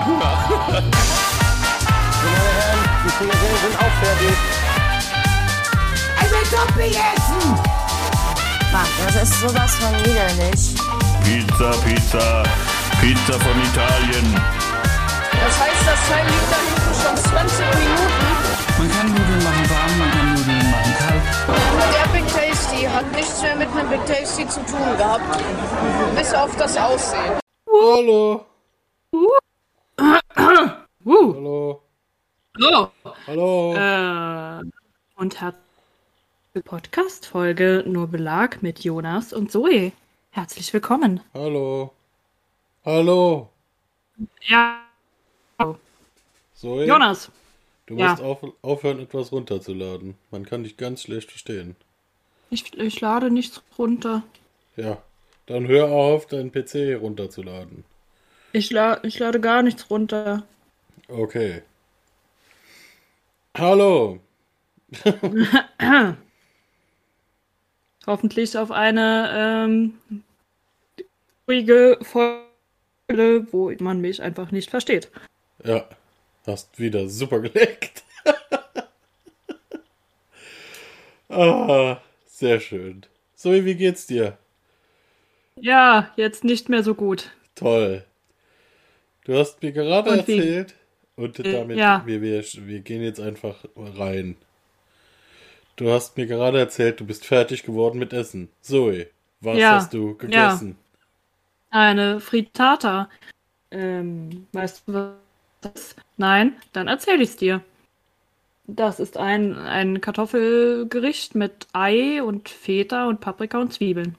hab Hunger. Meine Herren, die Frikadellen sind auch fertig. Ich will Topping essen! Mann, das ist sowas von widerlich. Pizza von Italien. Das heißt, das Teil liegt da hinten schon 20 Minuten. Man kann Nudeln machen warm, man kann Nudeln machen kalt. Der Big Tasty hat nichts mehr mit einem Big Tasty zu tun gehabt. Bis auf das Aussehen. Hallo. Hallo. So, Hallo. und herzliche Podcast-Folge Nur Belag mit Jonas und Zoe. Herzlich willkommen. Hallo. Hallo. Ja, Zoe, Jonas. du Ja. musst aufhören, etwas runterzuladen. Man kann dich ganz schlecht verstehen. Ich lade nichts runter. Ja, dann hör auf, deinen PC runterzuladen. Ich lade gar nichts runter. Okay. Hallo. Hoffentlich auf eine ruhige Folge, wo man mich einfach nicht versteht. Ja, hast wieder super geleckt. Sehr schön. Zoe, wie geht's dir? Ja, jetzt nicht mehr so gut. Toll. Du hast mir gerade Und wie? erzählt, und damit, ja. wir gehen jetzt einfach rein. Du hast mir gerade erzählt, du bist fertig geworden mit Essen. Zoe, was Ja, hast du gegessen? Eine Frittata. Weißt du was das ist? Nein? Dann erzähle ich's dir. Das ist ein Kartoffelgericht mit Ei und Feta und Paprika und Zwiebeln.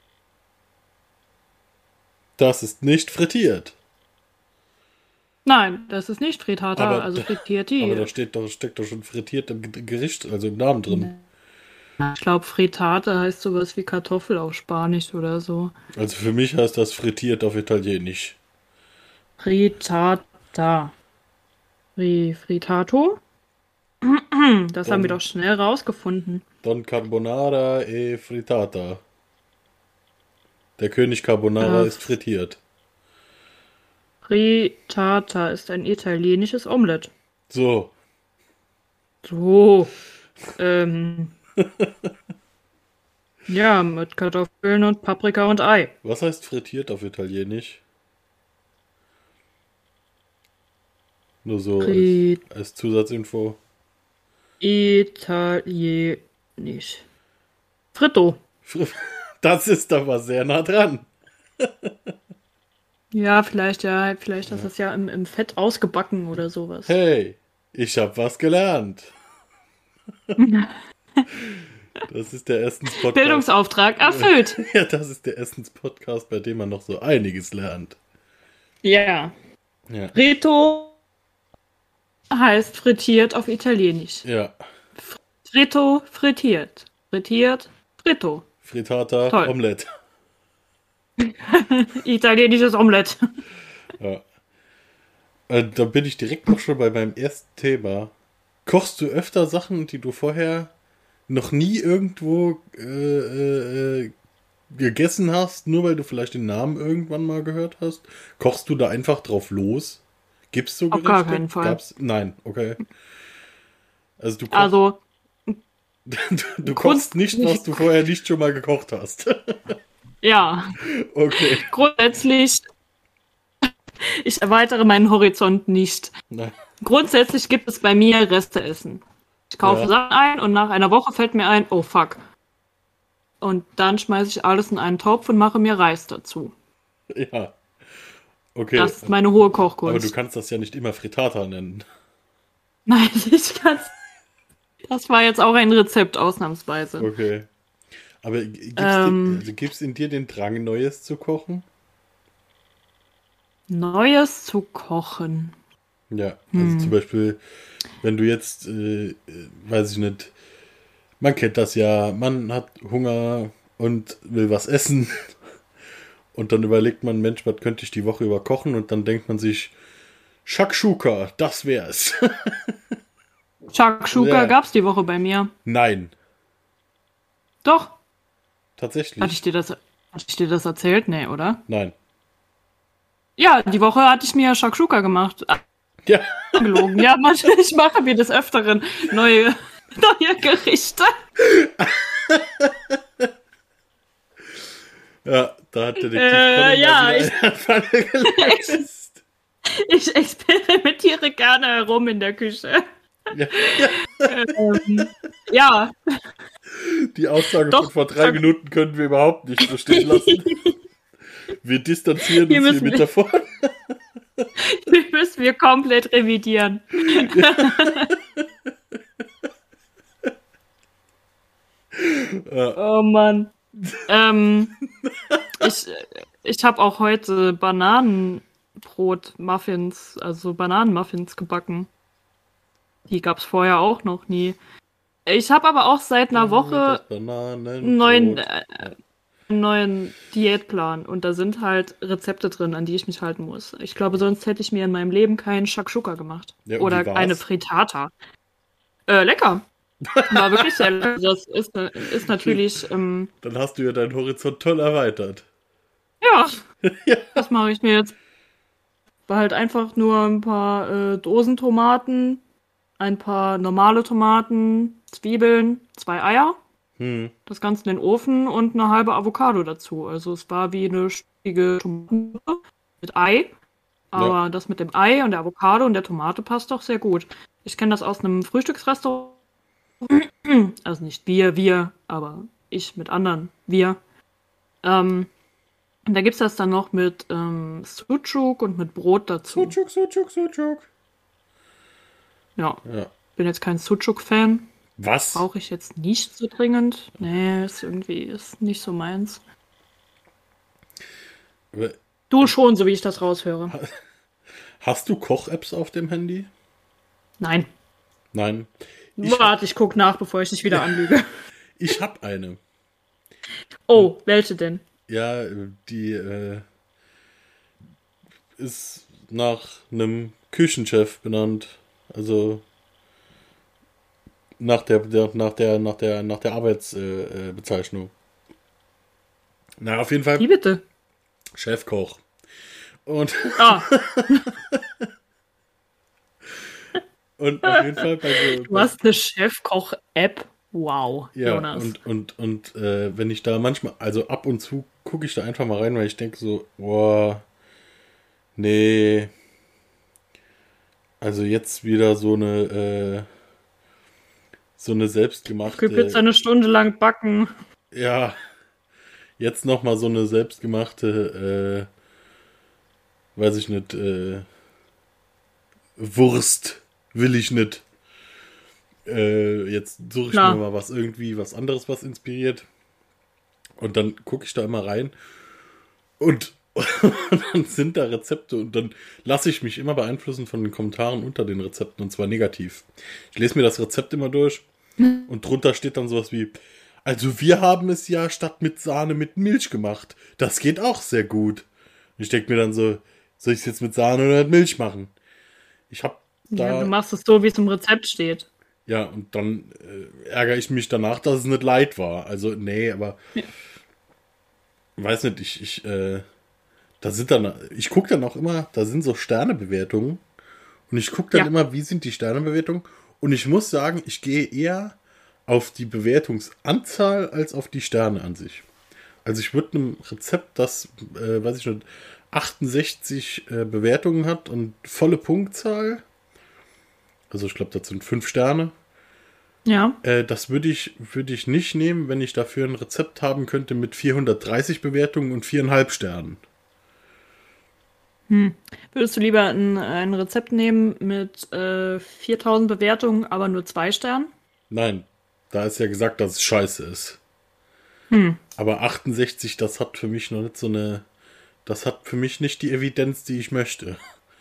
Das ist nicht frittiert. Nein, das ist nicht Frittata, Aber- also Frittierti. Aber da steckt doch schon frittiert im Gericht, also im Namen drin. Ich glaube, Frittata heißt sowas wie Kartoffel auf Spanisch oder so. Also für mich heißt das frittiert auf Italienisch. Frittata. Frittato? Das haben wir doch schnell rausgefunden. Don Carbonara e Frittata. Der König Carbonara ist frittiert. Frittata ist ein italienisches Omelett. So, So. Ja, mit Kartoffeln und Paprika und Ei. was heißt frittiert auf Italienisch? Nur so als Zusatzinfo. Italienisch. Fritto. Das ist aber sehr nah dran. Ja, vielleicht ist es ja im Fett ausgebacken oder sowas. Hey, ich hab was gelernt. Das ist der Essenspodcast. Bildungsauftrag erfüllt. Ja, das ist der Essenspodcast, bei dem man noch so einiges lernt. Ja. Ja. Fritto heißt frittiert auf Italienisch. Ja. Fritto, frittiert. Frittiert, fritto. Frittata, Toll. Omelette. Italienisches Omelett. Ja. Da bin ich direkt noch schon bei meinem ersten Thema. Kochst du öfter Sachen, die du vorher noch nie irgendwo gegessen hast, nur weil du vielleicht den Namen irgendwann mal gehört hast? Kochst du da einfach drauf los? Gibt's so Auf Gerichte? gar keinen Fall. Nein, okay. Also du, Also, du kochst nicht, was du vorher nicht schon mal gekocht hast. ja. Okay. Grundsätzlich, ich erweitere meinen Horizont nicht. Nein. Grundsätzlich gibt es bei mir Resteessen. Ich kaufe Ja. Sachen ein und nach einer Woche fällt mir ein, oh fuck. Und dann schmeiße ich alles in einen Topf und mache mir Reis dazu. Ja. Okay. Das ist meine hohe Aber Kochkunst. du kannst das ja nicht immer Frittata nennen. Nein, ich kann's. Das war jetzt auch ein Rezept, ausnahmsweise. Okay. Aber gibt's in dir den Drang, Neues zu kochen? Neues zu kochen. Ja, also zum Beispiel, wenn du jetzt, weiß ich nicht, man kennt das ja, man hat Hunger und will was essen und dann überlegt man, Mensch, was könnte ich die Woche über kochen? Und dann denkt man sich, Shakshuka, das wär's. Shakshuka Ja. gab's die Woche bei mir. Nein, Doch. tatsächlich. Hatte ich dir das erzählt? Nee, oder? Nein. Ja, die Woche hatte ich mir Shakshuka gemacht. Ja. Gelogen. Ja, manchmal, ich mache mir des Öfteren neue Gerichte. Ja, da hat Detektiv ja, mal wieder eine Falle gelöst. Ich experimentiere gerne herum in der Küche. Ja. Ja, Die Aussage Doch. von vor 3 Minuten können wir überhaupt nicht so stehen lassen. Wir distanzieren Hier uns müssen hiermit wir- davon. die müssen wir komplett revidieren. Oh Mann. Ich habe auch heute Bananenbrot-Muffins, also Bananenmuffins gebacken. Die gab's vorher auch noch nie. Ich habe aber auch seit einer Woche Das einen neuen, Bananenbrot. neuen Diätplan und da sind halt Rezepte drin, an die ich mich halten muss. Ich glaube, sonst hätte ich mir in meinem Leben keinen Shakshuka gemacht. Ja, und wie Oder war's? eine Frittata. Lecker. War wirklich sehr lecker. Das ist natürlich, Dann hast du ja deinen Horizont toll erweitert. ja, was mache ich mir jetzt? War halt einfach nur ein paar Dosentomaten, ein paar normale Tomaten, Zwiebeln, 2 Eier, das Ganze in den Ofen und eine halbe Avocado dazu. Also es war wie eine stückige Tomatensuppe mit Ei. Aber das mit dem Ei und der Avocado und der Tomate passt doch sehr gut. Ich kenne das aus einem Frühstücksrestaurant. Also nicht wir, aber ich mit anderen, wir. Und da gibt's das dann noch mit Sucuk und mit Brot dazu. Sucuk. Ja, Ja. bin jetzt kein Sucuk-Fan. Was? Brauche ich jetzt nicht so dringend. Nee, ist nicht so meins. Du schon, so wie ich das raushöre. Hast du Koch-Apps auf dem Handy? Nein. Nein. Warte, ich guck nach, bevor ich dich wieder anlüge. Ich habe eine. Oh, welche denn? Ja, die ist nach einem Küchenchef benannt. Also nach der Arbeitsbezeichnung. Na, auf jeden Fall Wie bitte? Chefkoch. Und, Ah, und auf jeden Fall bei so. du hast eine Chefkoch-App. Wow, Ja, Jonas. und wenn ich da manchmal, also ab und zu gucke ich da einfach mal rein, weil ich denke so, boah, nee, also jetzt wieder so eine selbstgemachte, Ich will jetzt eine Stunde lang backen. ja, jetzt nochmal so eine selbstgemachte, weiß ich nicht, Wurst will ich nicht. Jetzt suche ich Klar. mir mal was anderes, was inspiriert. Und dann gucke ich da immer rein. Und dann sind da Rezepte und dann lasse ich mich immer beeinflussen von den Kommentaren unter den Rezepten und zwar negativ. Ich lese mir das Rezept immer durch und drunter steht dann sowas wie, also wir haben es ja statt mit Sahne mit Milch gemacht. Das geht auch sehr gut. Und ich denke mir dann so, soll ich es jetzt mit Sahne oder mit Milch machen? Ich habe da... Ja, du machst es so, wie es im Rezept steht. Ja, und dann ärgere ich mich danach, dass es nicht light war. Also, nee, aber weiß nicht, ich gucke dann auch immer, da sind so Sternebewertungen und ich gucke dann immer, wie sind die Sternebewertungen und ich muss sagen, ich gehe eher auf die Bewertungsanzahl als auf die Sterne an sich. Also ich würde einem Rezept, das, weiß ich nicht, 68 Bewertungen hat und volle Punktzahl, also ich glaube, das sind 5 Sterne. Ja. Das würde ich nicht nehmen, wenn ich dafür ein Rezept haben könnte mit 430 Bewertungen und 4,5 Sternen. Würdest du lieber ein Rezept nehmen mit 4000 Bewertungen, aber nur 2 Sternen? Nein, da ist ja gesagt, dass es scheiße ist. Aber 68, das hat für mich noch nicht so eine... Das hat für mich nicht die Evidenz, die ich möchte.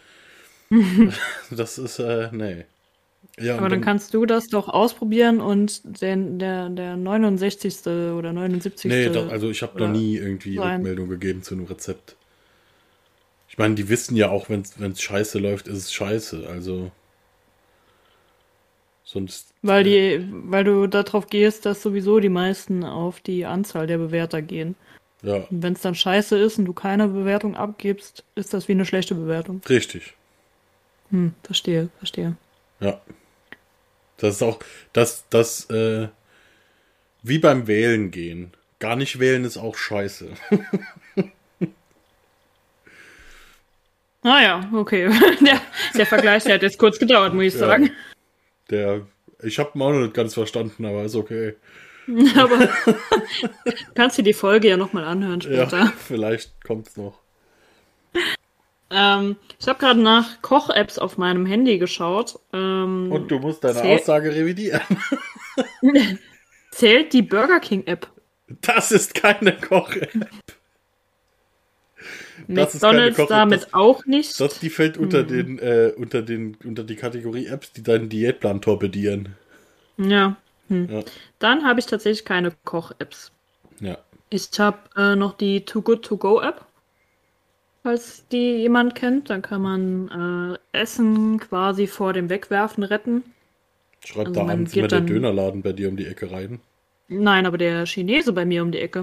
Das ist, nee. Ja, Aber und dann kannst du das doch ausprobieren und der 69. oder 79. Nee, doch, also ich habe noch oder nie irgendwie sein. Rückmeldung gegeben zu einem Rezept. Ich meine, die wissen ja auch, wenn es scheiße läuft, ist es scheiße. Also sonst. Weil du darauf gehst, dass sowieso die meisten auf die Anzahl der Bewerter gehen. Ja, Und wenn es dann scheiße ist und du keine Bewertung abgibst, ist das wie eine schlechte Bewertung. richtig. Verstehe. Ja. Das ist auch, wie beim Wählen gehen. Gar nicht wählen ist auch scheiße. Ja, okay. Der Vergleich, der hat jetzt kurz gedauert, muss ich sagen. Ich habe ihn auch noch nicht ganz verstanden, aber ist okay. Aber kannst du die Folge ja nochmal anhören später. Ja, vielleicht kommt's noch. Ich habe gerade nach Koch-Apps auf meinem Handy geschaut. Und du musst deine Zähl- Aussage revidieren. Zählt die Burger King-App? Das ist keine Koch-App. Das ist keine McDonalds Koch-App, damit auch nicht. Die fällt unter die Kategorie Apps, die deinen Diätplan torpedieren. Ja. Ja. Dann habe ich tatsächlich keine Koch-Apps. Ja. Ich habe noch die Too Good To Go App. Falls die jemand kennt, dann kann man Essen quasi vor dem Wegwerfen retten. Schreibt Also da man abends geht immer der dann- Dönerladen bei dir um die Ecke rein. Nein, aber der Chinese bei mir um die Ecke.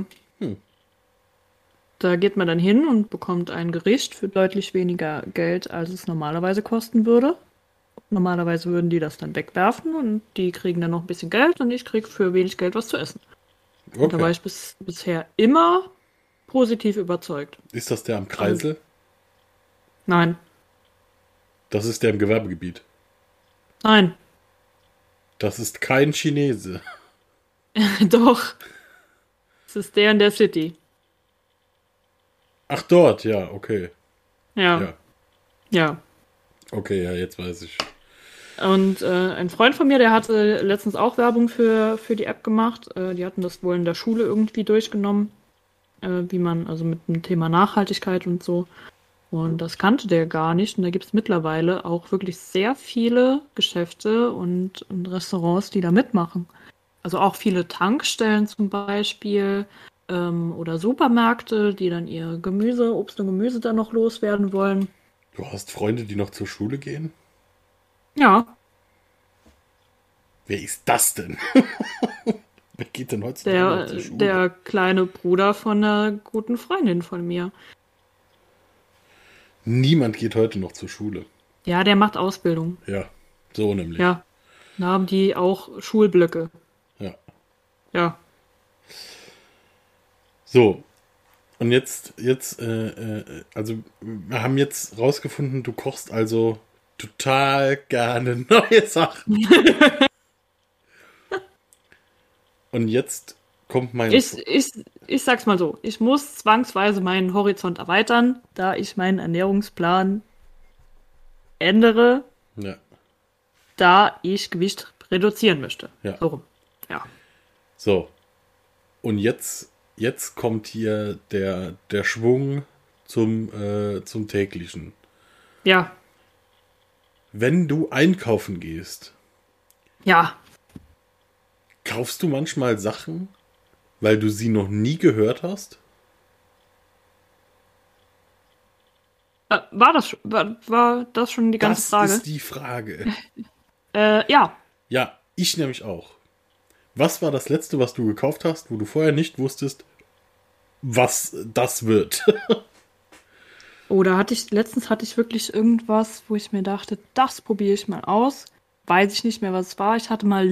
Da geht man dann hin und bekommt ein Gericht für deutlich weniger Geld, als es normalerweise kosten würde. Normalerweise würden die das dann wegwerfen und die kriegen dann noch ein bisschen Geld und ich krieg für wenig Geld was zu essen. Und da war Okay. ich bisher immer positiv überzeugt. Ist das der am Kreisel? Nein, Das ist der im Gewerbegebiet. nein, Das ist kein Chinese. doch. Es ist der in der City. Ach, dort, ja, okay. Ja. Ja. Okay, ja, jetzt weiß ich. Und ein Freund von mir, der hatte letztens auch Werbung für die App gemacht. Die hatten das wohl in der Schule irgendwie durchgenommen, wie man, also mit dem Thema Nachhaltigkeit und so. Und das kannte der gar nicht. Und da gibt es mittlerweile auch wirklich sehr viele Geschäfte und Restaurants, die da mitmachen. Also auch viele Tankstellen zum Beispiel oder Supermärkte, die dann ihr Gemüse, Obst und Gemüse dann noch loswerden wollen. Du hast Freunde, die noch zur Schule gehen? Ja, Wer ist das denn? Wer geht denn heutzutage noch zur Schule? der kleine Bruder von einer guten Freundin von mir. Niemand geht heute noch zur Schule. Ja, der macht Ausbildung. Ja, so nämlich. Ja. Da haben die auch Schulblöcke. Ja. Ja. So. Und jetzt, also wir haben jetzt rausgefunden, du kochst also total gerne neue Sachen. Und jetzt kommt mein... Ich sag's mal so, ich muss zwangsweise meinen Horizont erweitern, da ich meinen Ernährungsplan ändere, Ja. da ich Gewicht reduzieren möchte. Ja. So rum. Ja. So. Und jetzt kommt hier der Schwung zum täglichen. Ja. Wenn du einkaufen gehst, Ja. kaufst du manchmal Sachen, weil du sie noch nie gehört hast? War das schon die ganze Das Frage? ist die Frage. Ja. Ja, ich nämlich auch. Was war das Letzte, was du gekauft hast, wo du vorher nicht wusstest, was das wird? Oder letztens hatte ich wirklich irgendwas, wo ich mir dachte, das probiere ich mal aus. Weiß ich nicht mehr, was es war. Ich hatte mal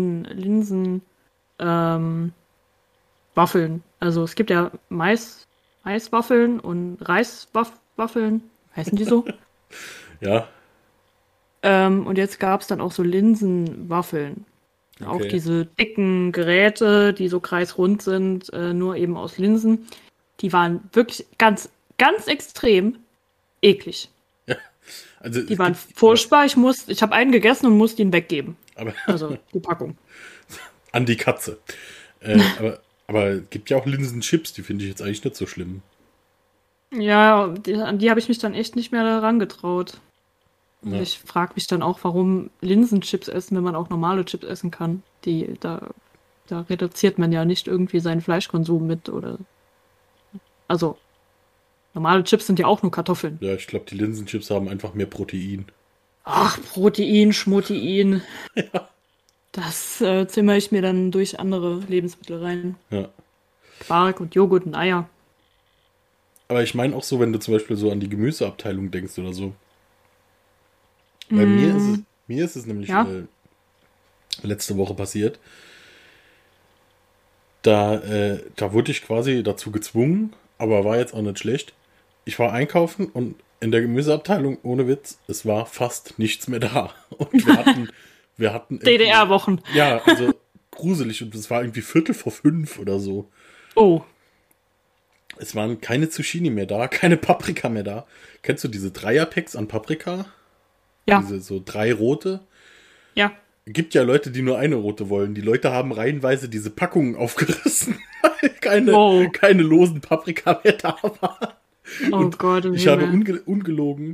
Waffeln. Also es gibt ja Maiswaffeln und Reiswaffeln. Heißen die so? Ja, Und jetzt gab es dann auch so Linsenwaffeln. Auch Okay. diese dicken Geräte, die so kreisrund sind, nur eben aus Linsen. Die waren wirklich ganz, ganz extrem eklig. also Die waren furchtbar. Ich habe einen gegessen und musste ihn weggeben. aber Also die Packung. an die Katze. Aber es gibt ja auch Linsenchips, die finde ich jetzt eigentlich nicht so schlimm. Ja, an die habe ich mich dann echt nicht mehr daran getraut. Und Ja. ich frage mich dann auch, warum Linsenchips essen, wenn man auch normale Chips essen kann. Da reduziert man ja nicht irgendwie seinen Fleischkonsum mit oder. Also, normale Chips sind ja auch nur Kartoffeln. Ja, ich glaube, die Linsenchips haben einfach mehr Protein. Ach, Protein, Schmutein. Das zimmer ich mir dann durch andere Lebensmittel rein. Ja. Quark und Joghurt und Eier. Aber ich meine auch so, wenn du zum Beispiel so an die Gemüseabteilung denkst oder so. Bei mir ist es nämlich Ja. Letzte Woche passiert. Da wurde ich quasi dazu gezwungen, aber war jetzt auch nicht schlecht. Ich war einkaufen und in der Gemüseabteilung, ohne Witz, es war fast nichts mehr da. Und wir hatten DDR-Wochen. ja, also gruselig, und es war irgendwie 4:45 oder so. Oh. Es waren keine Zucchini mehr da, keine Paprika mehr da. Kennst du diese Dreierpacks an Paprika? Ja. Diese so 3 rote? Ja. Gibt ja Leute, die nur eine rote wollen. Die Leute haben reihenweise diese Packungen aufgerissen, weil keine losen Paprika mehr da waren. Oh Gott. Ich habe ungelogen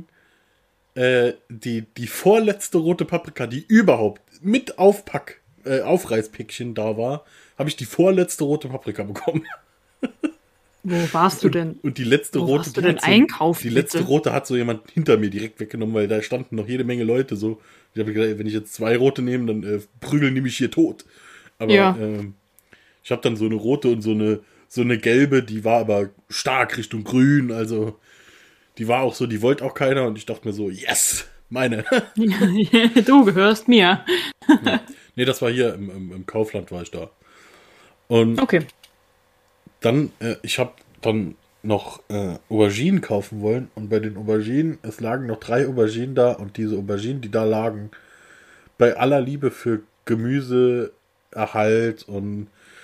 die vorletzte rote Paprika, die überhaupt mit Aufreißpäckchen da war, habe ich die vorletzte rote Paprika bekommen. Wo warst du denn? Und die letzte Wo rote, warst du denn einkaufen, die letzte bitte? rote hat so jemand hinter mir direkt weggenommen, weil da standen noch jede Menge Leute so. Ich habe gedacht, wenn ich jetzt 2 rote nehme, dann prügeln die mich hier tot. Aber Ja. ich habe dann so eine rote und so eine gelbe, die war aber stark Richtung grün, also die war auch so, die wollte auch keiner, und ich dachte mir so, yes, meine. Du gehörst mir. Nee, das war hier im Kaufland, war ich da. Und Okay. dann, ich habe dann noch Auberginen kaufen wollen, und bei den Auberginen, es lagen noch 3 Auberginen da, und diese Auberginen, die da lagen, bei aller Liebe für Gemüseerhalt und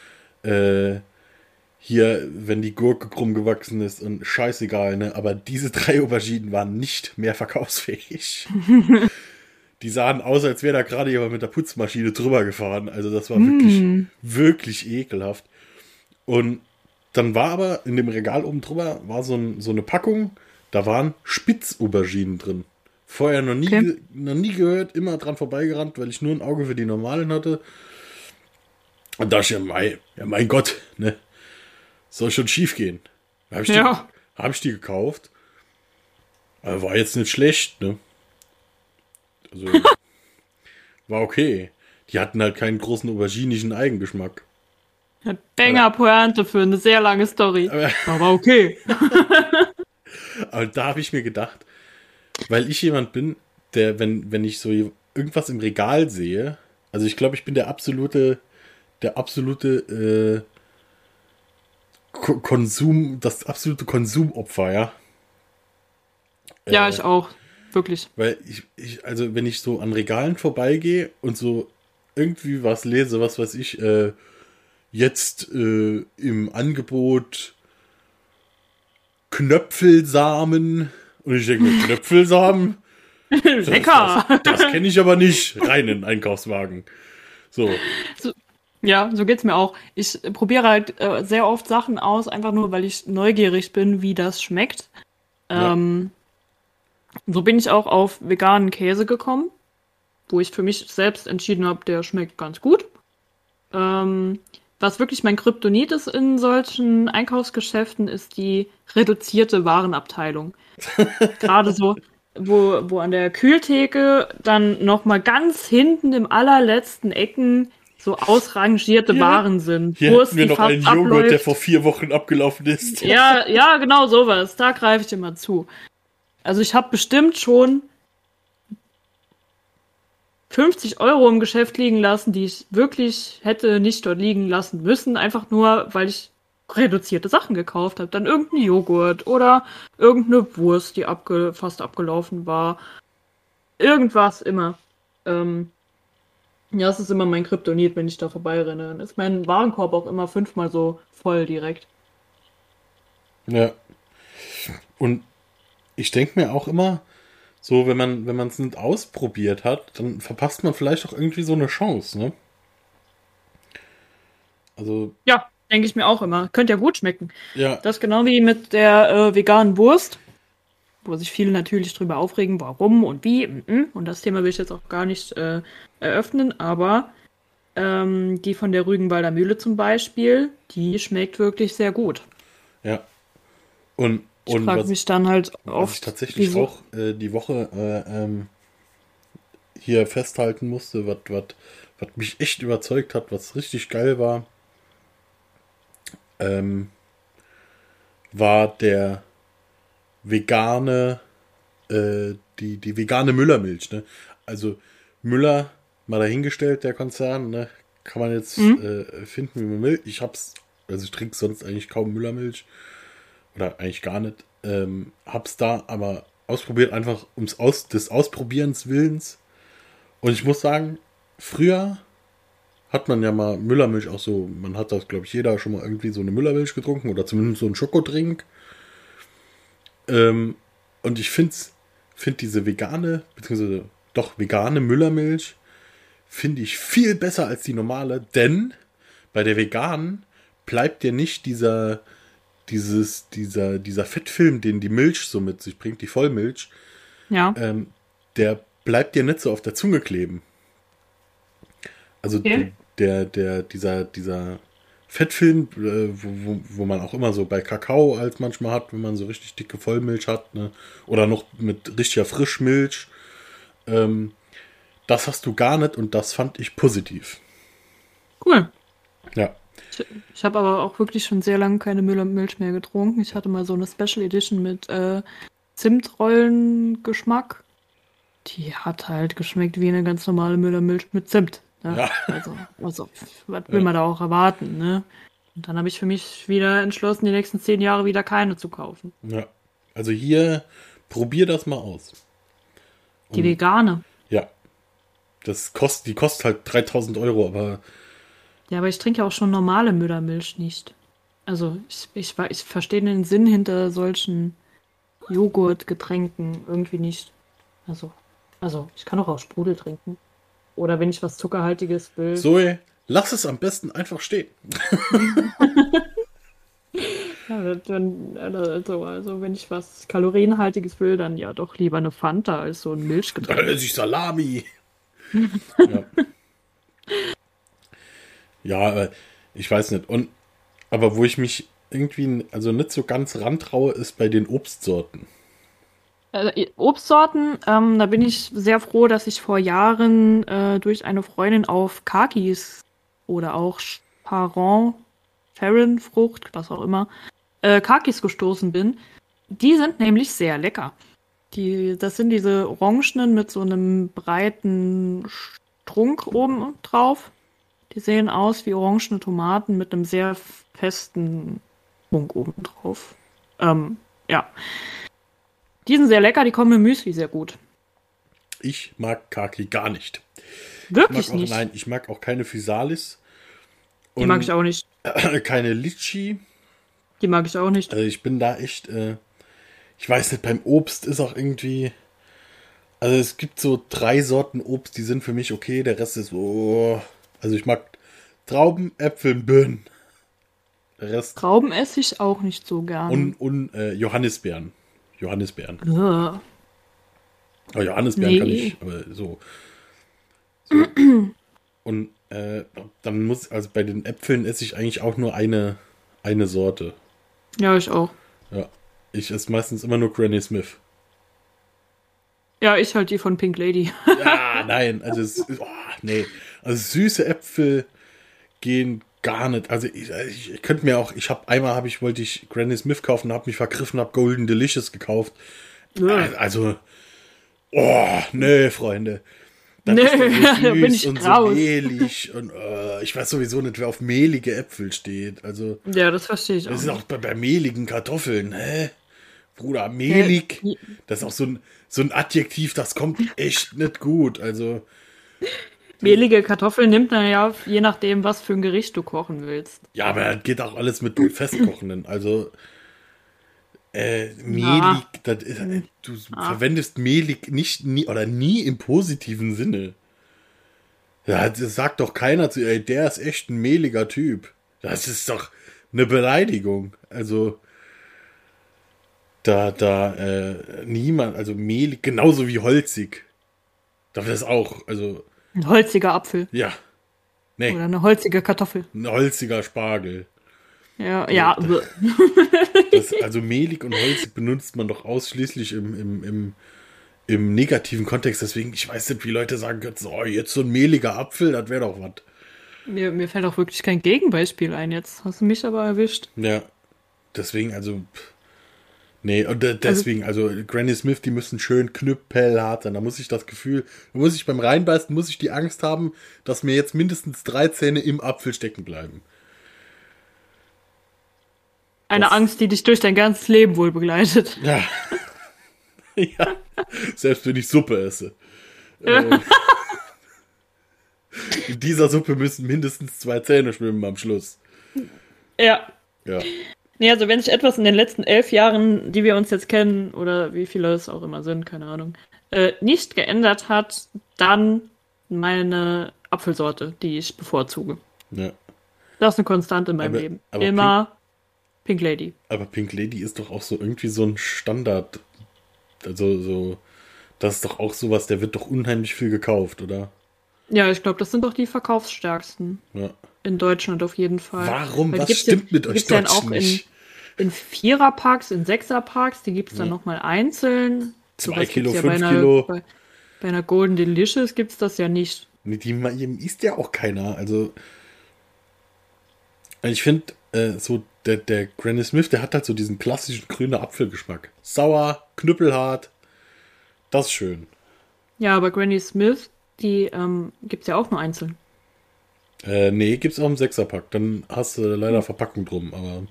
hier, wenn die Gurke krumm gewachsen ist und scheißegal, ne, aber diese 3 Auberginen waren nicht mehr verkaufsfähig. Die sahen aus, als wäre da gerade jemand mit der Putzmaschine drüber gefahren, also das war wirklich, wirklich ekelhaft. Und dann war aber in dem Regal oben drüber war so eine Packung, da waren Spitzauberginen drin. Vorher noch nie gehört, immer dran vorbeigerannt, weil ich nur ein Auge für die normalen hatte. Und da dachte ich, ja mein Gott, ne, soll schon schief gehen. Hab ich die gekauft. Aber war jetzt nicht schlecht, ne. Also, war okay. Die hatten halt keinen großen auberginischen Eigengeschmack. Banger-Pointe für eine sehr lange Story. Aber okay. Aber da habe ich mir gedacht, weil ich jemand bin, der, wenn ich so irgendwas im Regal sehe, also ich glaube, ich bin der absolute das absolute Konsumopfer, ja. Ja, ich auch. Wirklich. Weil also wenn ich so an Regalen vorbeigehe und so irgendwie was lese, was weiß ich, jetzt im Angebot Knöpfelsamen, und ich denke mir, Knöpfelsamen? Lecker! Das kenne ich aber nicht. Rein in den Einkaufswagen. So. Ja, so geht's mir auch. Ich probiere halt sehr oft Sachen aus, einfach nur, weil ich neugierig bin, wie das schmeckt. Ja. So bin ich auch auf veganen Käse gekommen, wo ich für mich selbst entschieden habe, der schmeckt ganz gut. Was wirklich mein Kryptonit ist in solchen Einkaufsgeschäften, ist die reduzierte Warenabteilung. Gerade so, wo an der Kühltheke dann nochmal ganz hinten im allerletzten Ecken so ausrangierte Waren sind. Hier hätten wir noch einen Joghurt, der vor 4 Wochen abgelaufen ist. Ja, genau sowas. Da greife ich immer zu. Also ich habe bestimmt schon 50 € im Geschäft liegen lassen, die ich wirklich hätte nicht dort liegen lassen müssen, einfach nur, weil ich reduzierte Sachen gekauft habe. Dann irgendein Joghurt oder irgendeine Wurst, die fast abgelaufen war. Irgendwas immer. Ja, es ist immer mein Kryptonit, wenn ich da vorbeirenne. Dann ist mein Warenkorb auch immer 5-mal so voll direkt. Ja. Und ich denke mir auch immer, so, wenn man es nicht ausprobiert hat, dann verpasst man vielleicht auch irgendwie so eine Chance, ne? Also. Ja, denke ich mir auch immer. Könnte ja gut schmecken. Ja. Das ist genau wie mit der veganen Wurst, wo sich viele natürlich drüber aufregen, warum und wie. Und das Thema will ich jetzt auch gar nicht eröffnen, aber die von der Rügenwalder Mühle zum Beispiel, die schmeckt wirklich sehr gut. Ja. Und Ich frage mich dann halt was oft, ich tatsächlich wieso. auch die Woche hier festhalten musste, was mich echt überzeugt hat, was richtig geil war. war der vegane, die vegane Müllermilch, ne? Also Müller, mal dahingestellt, der Konzern, ne? Kann man jetzt finden, wie man will. Ich trinke sonst eigentlich kaum Müllermilch. Oder eigentlich gar nicht. Hab's da aber ausprobiert, einfach des Ausprobierens Willens. Und ich muss sagen, früher hat man ja mal Müllermilch auch so, man hat das, glaube ich, jeder schon mal irgendwie so eine Müllermilch getrunken oder zumindest so einen Schokodrink. Und ich finde diese vegane, beziehungsweise doch vegane Müllermilch, finde ich viel besser als die normale, denn bei der veganen bleibt dir nicht dieser Fettfilm, den die Milch so mit sich bringt, die Vollmilch, Ja. der bleibt dir nicht so auf der Zunge kleben. Also Okay. dieser Fettfilm, wo man auch immer so bei Kakao als manchmal hat, wenn man so richtig dicke Vollmilch hat, ne? Oder noch mit richtiger Frischmilch, das hast du gar nicht und das fand ich positiv. Cool. Ja. Ich habe aber auch wirklich schon sehr lange keine Müllermilch mehr getrunken. Ich hatte mal so eine Special Edition mit Zimtrollen-Geschmack. Die hat halt geschmeckt wie eine ganz normale Müllermilch mit Zimt. Ne? Ja. Also, was will man da auch erwarten, ne? Und dann habe ich für mich wieder entschlossen, die nächsten 10 Jahre wieder keine zu kaufen. Ja. Also hier, probier das mal aus. Die vegane. Ja. Die kostet halt 3.000 Euro, aber Ja, aber ich trinke ja auch schon normale Müllermilch nicht. Also ich verstehe den Sinn hinter solchen Joghurtgetränken irgendwie nicht. Also ich kann auch Sprudel trinken. Oder wenn ich was Zuckerhaltiges will. Zoe, lass es am besten einfach stehen. Ja, dann, also wenn ich was Kalorienhaltiges will, dann ja doch lieber eine Fanta als so ein Milchgetränk. Dann esse ich Salami. Ja. Ja, aber ich weiß nicht. Aber wo ich mich irgendwie also nicht so ganz rantraue, ist bei den Obstsorten. Obstsorten, da bin ich sehr froh, dass ich vor Jahren durch eine Freundin auf Kakis oder auch Farrenfrucht, was auch immer, Kakis gestoßen bin. Die sind nämlich sehr lecker. Das sind diese Orangenen mit so einem breiten Strunk oben drauf. Die sehen aus wie orangene Tomaten mit einem sehr festen Strunk oben drauf. Ja. Die sind sehr lecker, die kommen im Müsli sehr gut. Ich mag Kaki gar nicht. Wirklich nicht. Nein, ich mag auch keine Physalis. Die mag ich auch nicht. Keine Litchi. Die mag ich auch nicht. Also ich bin da echt, ich weiß nicht, beim Obst ist auch irgendwie, also es gibt so 3 Sorten Obst, die sind für mich okay, der Rest ist so, also ich mag Trauben, Äpfel, Birnen. Der Rest. Trauben esse ich auch nicht so gern. Und Johannisbeeren. Johannisbeeren. Ugh. Aber Johannisbeeren Nee. kann ich, aber so. Und dann also bei den Äpfeln esse ich eigentlich auch nur eine Sorte. Ja, ich auch. Ja. Ich esse meistens immer nur Granny Smith. Ja, ich halt die von Pink Lady. Ja, nein, also nee. Also süße Äpfel gehen gar nicht. Also ich könnte mir auch, wollte ich Granny Smith kaufen, habe mich vergriffen, habe Golden Delicious gekauft. Also, nee, Freunde. Das ist doch so da bin süß ich und so raus. mehlig und ich weiß sowieso nicht, wer auf mehlige Äpfel steht. Also, Ja, das verstehe ich auch. das ist auch bei mehligen Kartoffeln, hä? Bruder, mehlig, das ist auch so ein Adjektiv, das kommt echt nicht gut. Also, Mehlige Kartoffeln nimmt man ja, je nachdem, was für ein Gericht du kochen willst. ja, aber das geht auch alles mit festkochenden. Also, mehlig, das ist, du verwendest mehlig nie im positiven Sinne. Ja, das sagt doch keiner zu, ey, der ist echt ein mehliger Typ. Das ist doch eine Beleidigung. Also, niemand, also mehlig, genauso wie holzig. Das ist auch, also, Ein holziger Apfel ja. Nee, oder eine holzige Kartoffel. ein holziger Spargel. Ja, ja. Also mehlig und holzig benutzt man doch ausschließlich im negativen Kontext. Deswegen, ich weiß nicht, wie Leute sagen können, oh, jetzt so ein mehliger Apfel, das wäre doch was. Mir fällt auch wirklich kein Gegenbeispiel ein jetzt. Hast du mich aber erwischt. Ja, deswegen, also, nee, und deswegen, also Granny Smith, die müssen schön knüppelhart sein. Da muss ich das Gefühl, beim Reinbeißen, muss ich die Angst haben, dass mir jetzt mindestens 3 Zähne im Apfel stecken bleiben. Eine Angst, die dich durch dein ganzes Leben wohl begleitet. Ja. Ja, selbst wenn ich Suppe esse. In dieser Suppe müssen mindestens 2 Zähne schwimmen am Schluss. Ja. Ja. Nee, also wenn sich etwas in den letzten 11 Jahren, die wir uns jetzt kennen, oder wie viele es auch immer sind, keine Ahnung, nicht geändert hat, dann meine Apfelsorte, die ich bevorzuge. Ja. Das ist eine Konstante in meinem Leben. Aber Immer Pink Lady. Aber Pink Lady ist doch auch so irgendwie so ein Standard. Also so, das ist doch auch sowas, der wird doch unheimlich viel gekauft, oder? Ja, ich glaube, das sind doch die verkaufsstärksten. Ja. In Deutschland auf jeden Fall. Warum? Weil Was die gibt's stimmt mit euch gibt's dann Deutschen auch nicht? in Viererpacks, in Sechserpacks, die gibt es dann nochmal einzeln. 2 Sowas Kilo, gibt's 5 bei Kilo. Bei einer Golden Delicious gibt es das ja nicht. Nee, die isst ja auch keiner. Also, ich finde, so der Granny Smith, der hat halt so diesen klassischen grünen Apfelgeschmack. Sauer, knüppelhart. Das ist schön. Ja, aber Granny Smith, die gibt es ja auch nur einzeln. Nee, gibt's auch im 6er-Pack. Dann hast du leider Verpackung drum, aber.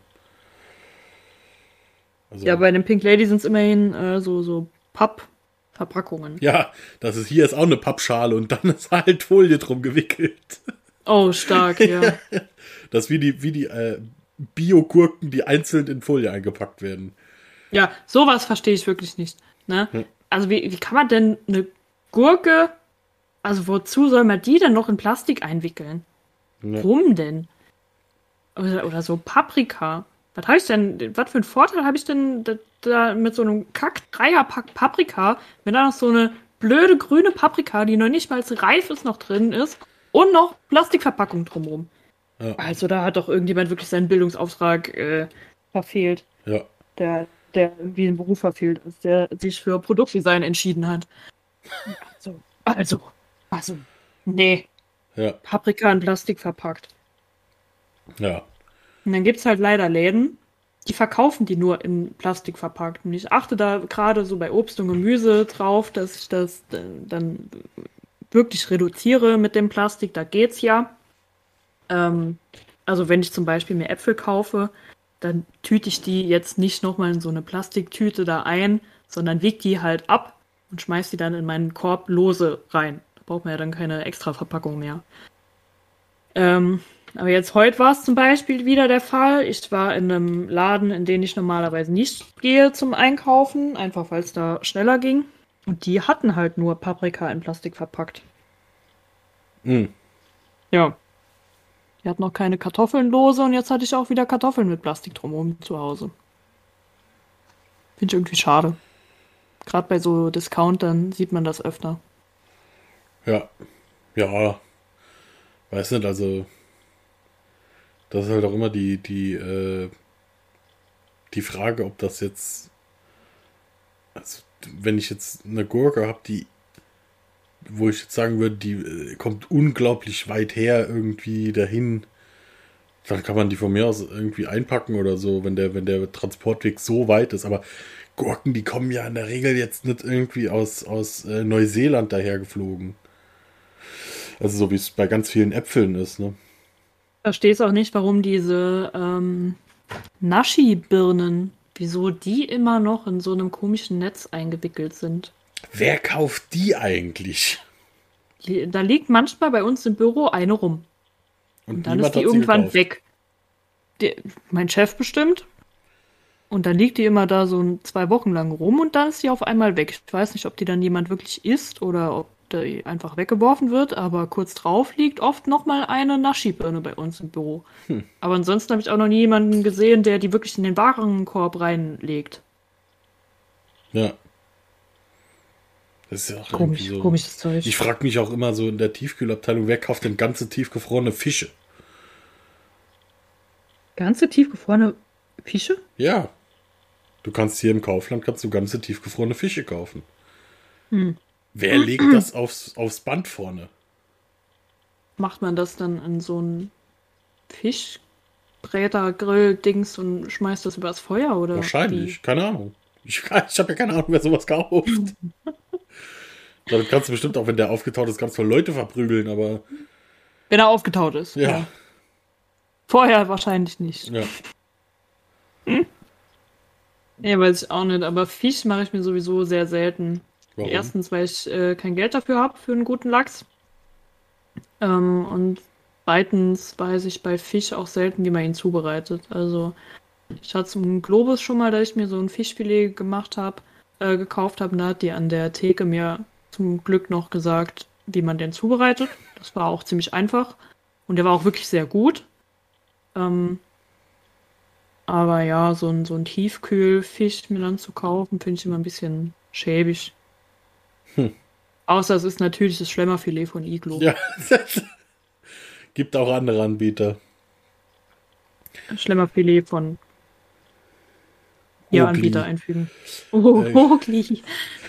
Also, Ja, bei den Pink Lady sind es immerhin so Pappverpackungen. ja, hier ist auch eine Pappschale und dann ist halt Folie drum gewickelt. Oh, stark, ja. Das ist wie die Bio-Gurken, die einzeln in Folie eingepackt werden. Ja, sowas verstehe ich wirklich nicht. Ne? Also wie kann man denn eine Gurke, also wozu soll man die denn noch in Plastik einwickeln? Ja. Warum denn? Oder so Paprika. Was für einen Vorteil habe ich denn da mit so einem Kack-Dreierpack Paprika, wenn da noch so eine blöde grüne Paprika, die noch nicht mal reif ist, noch drin ist und noch Plastikverpackung drumherum? Ja. Also da hat doch irgendjemand wirklich seinen Bildungsauftrag verfehlt. Ja. Der wie ein Beruf verfehlt ist, der sich für Produktdesign entschieden hat. Also, nee. Ja. Paprika in Plastik verpackt. Ja. Und dann gibt es halt leider Läden, die verkaufen die nur in Plastik verpackt. Und ich achte da gerade so bei Obst und Gemüse drauf, dass ich das dann wirklich reduziere mit dem Plastik. Da geht's ja. Also wenn ich zum Beispiel mir Äpfel kaufe, dann tüte ich die jetzt nicht nochmal in so eine Plastiktüte da ein, sondern wiege die halt ab und schmeiß die dann in meinen Korb lose rein. Da braucht man ja dann keine extra Verpackung mehr. Aber jetzt heute war es zum Beispiel wieder der Fall. Ich war in einem Laden, in den ich normalerweise nicht gehe zum Einkaufen, einfach weil es da schneller ging. Und die hatten halt nur Paprika in Plastik verpackt. Ja. Die hatten noch keine Kartoffeln lose und jetzt hatte ich auch wieder Kartoffeln mit Plastik drumherum zu Hause. Finde ich irgendwie schade. Gerade bei so Discountern sieht man das öfter. Ja. Ja. Weiß nicht, also. Das ist halt auch immer die Frage, ob das jetzt. Also, wenn ich jetzt eine Gurke habe, wo ich jetzt sagen würde, die kommt unglaublich weit her irgendwie dahin, dann kann man die von mir aus irgendwie einpacken oder so, wenn der Transportweg so weit ist. Aber Gurken, die kommen ja in der Regel jetzt nicht irgendwie aus Neuseeland daher geflogen. Also so wie es bei ganz vielen Äpfeln ist, ne? Verstehe es auch nicht, warum diese Naschi-Birnen, wieso die immer noch in so einem komischen Netz eingewickelt sind. Wer kauft die eigentlich? Da liegt manchmal bei uns im Büro eine rum. Und dann ist niemand die hat sie irgendwann gekauft. weg. Mein Chef bestimmt. Und dann liegt die immer da so 2 Wochen lang rum und dann ist sie auf einmal weg. Ich weiß nicht, ob die dann jemand wirklich isst oder ob die einfach weggeworfen wird, aber kurz drauf liegt oft nochmal eine Naschi-Birne bei uns im Büro. Aber ansonsten habe ich auch noch nie jemanden gesehen, der die wirklich in den Warenkorb reinlegt. Ja. Das ist ja auch irgendwie so. Komisches Zeug. Ich frage mich auch immer so in der Tiefkühlabteilung, wer kauft denn ganze tiefgefrorene Fische? Ganze tiefgefrorene Fische? Ja. Du kannst hier im Kaufland ganze tiefgefrorene Fische kaufen. Wer legt das aufs Band vorne? macht man das dann in so ein Fischbräter-Grill-Dings und schmeißt das übers Feuer, oder? Wahrscheinlich, keine Ahnung. Ich habe ja keine Ahnung, wer sowas kauft. Damit kannst du bestimmt auch, wenn der aufgetaut ist, ganz viele Leute verprügeln, aber Wenn er aufgetaut ist. ja. Vorher wahrscheinlich nicht. Ja. Nee, weiß ich auch nicht. Aber Fisch mache ich mir sowieso sehr selten. Warum? Erstens, weil ich kein Geld dafür habe, für einen guten Lachs. Und zweitens weiß ich bei Fisch auch selten, wie man ihn zubereitet. Also ich hatte zum Globus schon mal, dass ich mir so ein Fischfilet gekauft habe. Und da hat die an der Theke mir zum Glück noch gesagt, wie man den zubereitet. Das war auch ziemlich einfach. Und der war auch wirklich sehr gut. Aber ja, so ein Tiefkühlfisch mir dann zu kaufen, finde ich immer ein bisschen schäbig. Außer es ist natürlich das Schlemmerfilet von Iglo. Ja. Gibt auch andere Anbieter. Schlemmerfilet von ja, Ogli. Anbieter einfügen. Ogli.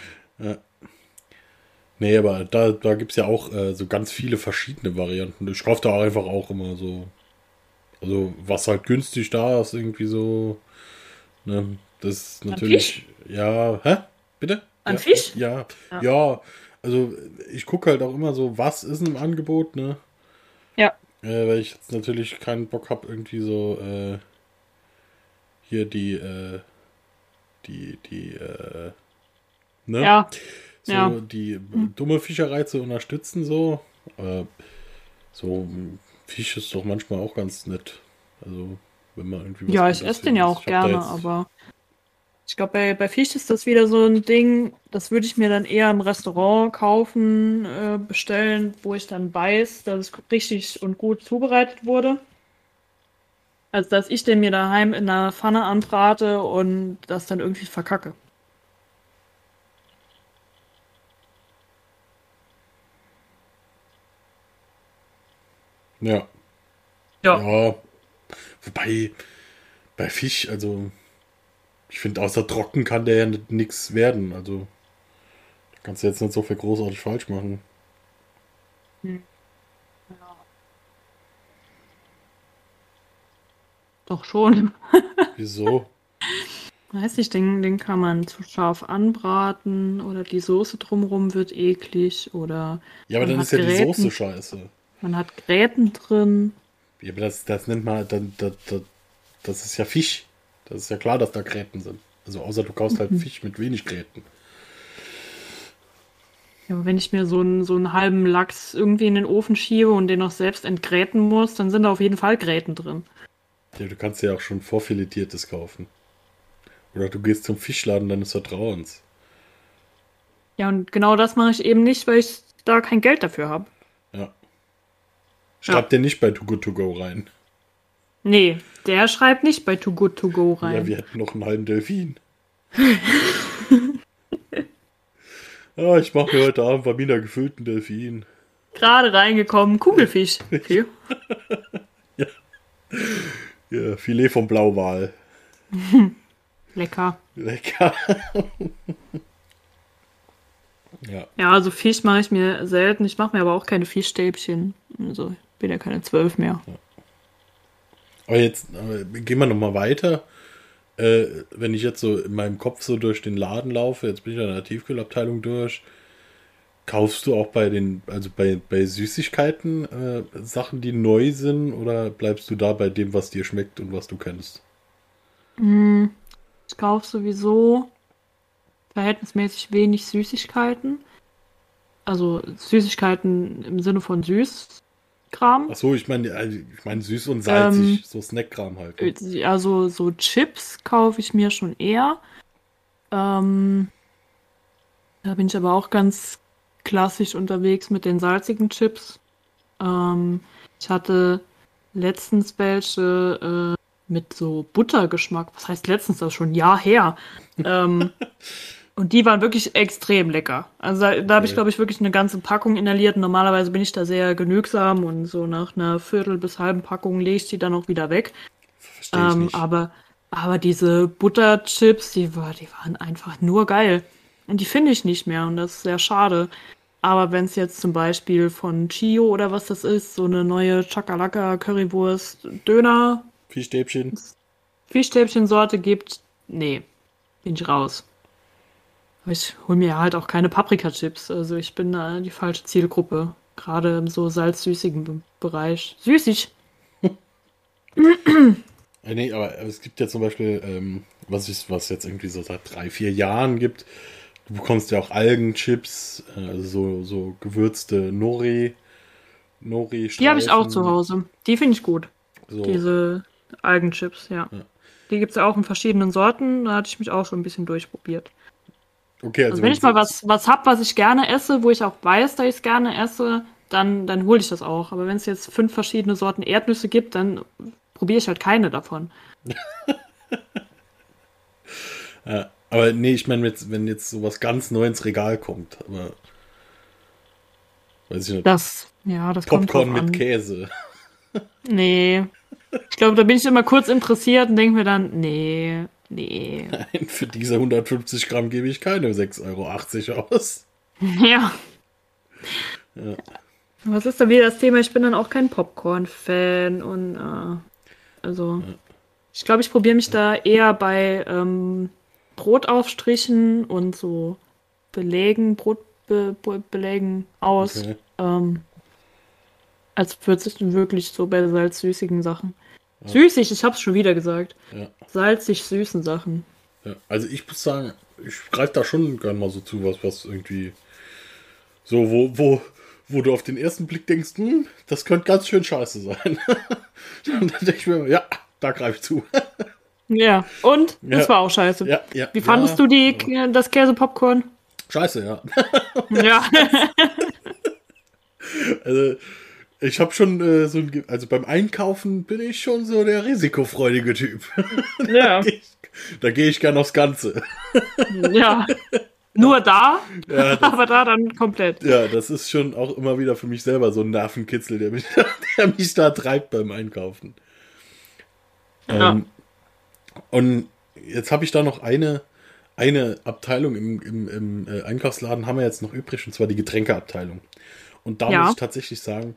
Nee, aber da gibt es ja auch so ganz viele verschiedene Varianten. Ich kaufe da auch einfach auch immer so. Also, was halt günstig da ist, irgendwie so. Ne, das ist natürlich. Ja, hä? Bitte? An ja, Fisch? Ja, ja. Also, ich gucke halt auch immer so, was ist im Angebot, ne? Ja. Weil ich jetzt natürlich keinen Bock habe, irgendwie so hier ne? Ja. So Ja. die dumme Fischerei zu unterstützen, so. So Fisch ist doch manchmal auch ganz nett. Also, wenn man irgendwie was Ja, ich Gutes esse den ja findet. auch Ich hab da gerne, jetzt- aber ich glaube, bei Fisch ist das wieder so ein Ding, das würde ich mir dann eher im Restaurant kaufen, bestellen, wo ich dann weiß, dass es richtig und gut zubereitet wurde. Als dass ich den mir daheim in einer Pfanne anbrate und das dann irgendwie verkacke. Ja. Ja. Ja. Wobei, bei Fisch, also, ich finde, außer trocken kann der ja nichts werden. Also, da kannst du jetzt nicht so viel großartig falsch machen. Doch schon. Wieso? Weiß nicht, den kann man zu scharf anbraten oder die Soße drumherum wird eklig oder Ja, aber man dann hat ist ja die Gräten. Soße scheiße. Man hat Gräten drin. Ja, aber das nennt man, das ist ja Fisch. Das ist ja klar, dass da Gräten sind. Also, außer du kaufst halt Fisch mit wenig Gräten. Ja, aber wenn ich mir so einen halben Lachs irgendwie in den Ofen schiebe und den noch selbst entgräten muss, dann sind da auf jeden Fall Gräten drin. Ja, du kannst ja auch schon vorfiletiertes kaufen. Oder du gehst zum Fischladen deines Vertrauens. Ja, und genau das mache ich eben nicht, weil ich da kein Geld dafür habe. Ja. Schreib dir nicht bei Too Good To Go rein. Nee, der schreibt nicht bei Too Good To Go Ja, rein. wir hätten noch einen halben Delfin. Ich mache mir heute Abend bei mir einen gefüllten Delfin. Gerade reingekommen, Kugelfisch. Okay. Ja, Filet vom Blauwal. Lecker. Lecker. Ja. Ja, also Fisch mache ich mir selten. Ich mache mir aber auch keine Fischstäbchen. Also ich bin ja keine 12 mehr. Aber jetzt gehen wir nochmal weiter. Wenn ich jetzt so in meinem Kopf so durch den Laden laufe, jetzt bin ich ja in der Tiefkühlabteilung durch, kaufst du auch bei Süßigkeiten Sachen, die neu sind, oder bleibst du da bei dem, was dir schmeckt und was du kennst? Ich kaufe sowieso verhältnismäßig wenig Süßigkeiten. Also Süßigkeiten im Sinne von Süßkram. Achso, ich meine süß und salzig, so Snackkram halt. Ne? Also so Chips kaufe ich mir schon eher. Da bin ich aber auch ganz klassisch unterwegs mit den salzigen Chips. Ich hatte letztens welche mit so Buttergeschmack. Was heißt letztens? Das ist schon ein Jahr her. Und die waren wirklich extrem lecker. Also da habe ich, glaube ich, wirklich eine ganze Packung inhaliert. Normalerweise bin ich da sehr genügsam und so nach einer Viertel bis halben Packung lege ich die dann auch wieder weg. Verstehe ich nicht. Aber diese Butterchips, die waren einfach nur geil. Und die finde ich nicht mehr und das ist sehr schade. Aber wenn es jetzt zum Beispiel von Chio oder was das ist, so eine neue Chakalaka Currywurst Döner Fischstäbchen. Fischstäbchensorte gibt, nee, bin ich raus. Aber ich hole mir halt auch keine Paprika-Chips. Also ich bin da die falsche Zielgruppe. Gerade im so salz-süßigen Bereich. Süßig. Nee, aber es gibt ja zum Beispiel, was jetzt irgendwie so seit 3-4 Jahren gibt. Du bekommst ja auch Algenchips, also so gewürzte Nori Die habe ich auch zu Hause. Die finde ich gut. So. Diese Algenchips, ja. Die gibt es ja auch in verschiedenen Sorten. Da hatte ich mich auch schon ein bisschen durchprobiert. Okay, Also wenn ich mal was habe, was ich gerne esse, wo ich auch weiß, dass ich es gerne esse, dann hole ich das auch. Aber wenn es jetzt 5 verschiedene Sorten Erdnüsse gibt, dann probiere ich halt keine davon. Aber nee, ich meine, wenn jetzt sowas ganz neu ins Regal kommt, aber weiß ich nicht. Das kommt drauf Popcorn an. mit Käse. Nee. Ich glaube, da bin ich immer kurz interessiert und denke mir dann, nee. Nein, für diese 150 Gramm gebe ich keine 6,80 € aus. Ja. Was ist da wieder das Thema? Ich bin dann auch kein Popcorn-Fan und ich glaube, ich probiere mich da eher bei Brotaufstrichen und so Brotbelägen aus, Okay. als wirklich so bei salz-süßigen Sachen. Süßig, ich hab's schon wieder gesagt. Ja. Salzig-süßen Sachen. Ja, also ich muss sagen, ich greife da schon gerne mal so zu, was irgendwie so, wo du auf den ersten Blick denkst, das könnte ganz schön scheiße sein. Und dann denke ich mir, ja, da greife ich zu. Ja, und? Das Ja. war auch scheiße. Ja, Wie fandest du das Käsepopcorn? Scheiße, ja. Ja. Also ich habe schon also beim Einkaufen bin ich schon so der risikofreudige Typ. Ja. Da gehe ich gern aufs Ganze. Ja. Nur da, Ja, aber da dann komplett. Ja, das ist schon auch immer wieder für mich selber so ein Nervenkitzel, der mich da treibt beim Einkaufen. Ja. Und jetzt habe ich da noch eine Abteilung im Einkaufsladen haben wir jetzt noch übrig, und zwar die Getränkeabteilung. Und da muss ich tatsächlich sagen,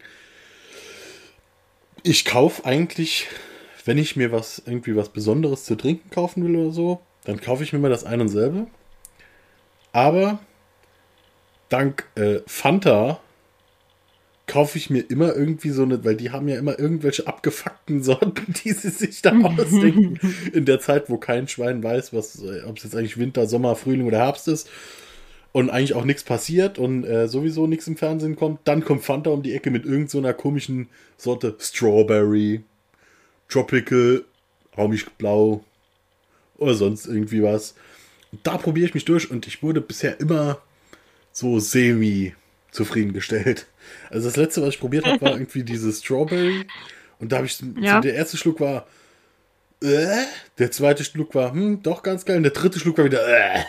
ich kaufe eigentlich, wenn ich mir irgendwie was Besonderes zu trinken kaufen will oder so, dann kaufe ich mir mal das ein und selbe. Aber dank Fanta kaufe ich mir immer irgendwie so eine, weil die haben ja immer irgendwelche abgefuckten Sorten, die sie sich da ausdenken. In der Zeit, wo kein Schwein weiß, ob es jetzt eigentlich Winter, Sommer, Frühling oder Herbst ist. Und eigentlich auch nichts passiert und sowieso nichts im Fernsehen kommt. Dann kommt Fanta um die Ecke mit irgend so einer komischen Sorte Strawberry, Tropical, Raumischblau oder sonst irgendwie was. Da probiere ich mich durch und ich wurde bisher immer so semi zufriedengestellt. Also das letzte, was ich probiert habe, war irgendwie diese Strawberry. Und da habe ich, der erste Schluck war der zweite Schluck war doch ganz geil und der dritte Schluck war wieder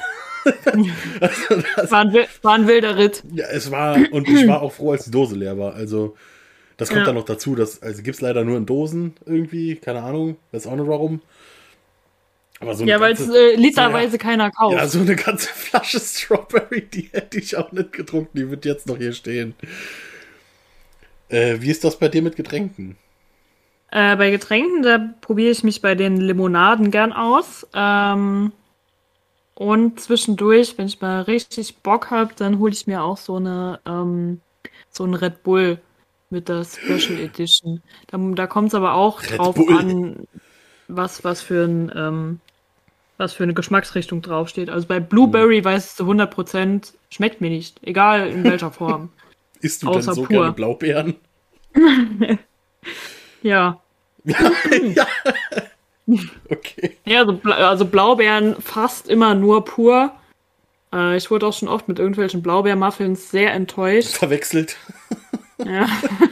Also War ein wilder Ritt. Ja, und ich war auch froh, als die Dose leer war. Also das kommt dann noch dazu, also gibt es leider nur in Dosen irgendwie, keine Ahnung, weiß auch nicht warum. Aber so weil es literweise keiner kauft. Ja, so eine ganze Flasche Strawberry, die hätte ich auch nicht getrunken. Die wird jetzt noch hier stehen. Wie ist das bei dir mit Getränken? Bei Getränken, da probiere ich mich bei den Limonaden gern aus. Und zwischendurch, wenn ich mal richtig Bock habe, dann hole ich mir auch so ein Red Bull mit der Special Edition. Da kommt es aber auch Red drauf Bull. an, was für eine Geschmacksrichtung draufsteht. Also bei Blueberry weiß ich zu 100%, schmeckt mir nicht. Egal in welcher Form. Isst du denn Außer so pur. gerne Blaubeeren? Ja. Ja. Okay. Ja, also Blaubeeren fast immer nur pur. Ich wurde auch schon oft mit irgendwelchen Blaubeermuffins sehr enttäuscht. Verwechselt. Ja.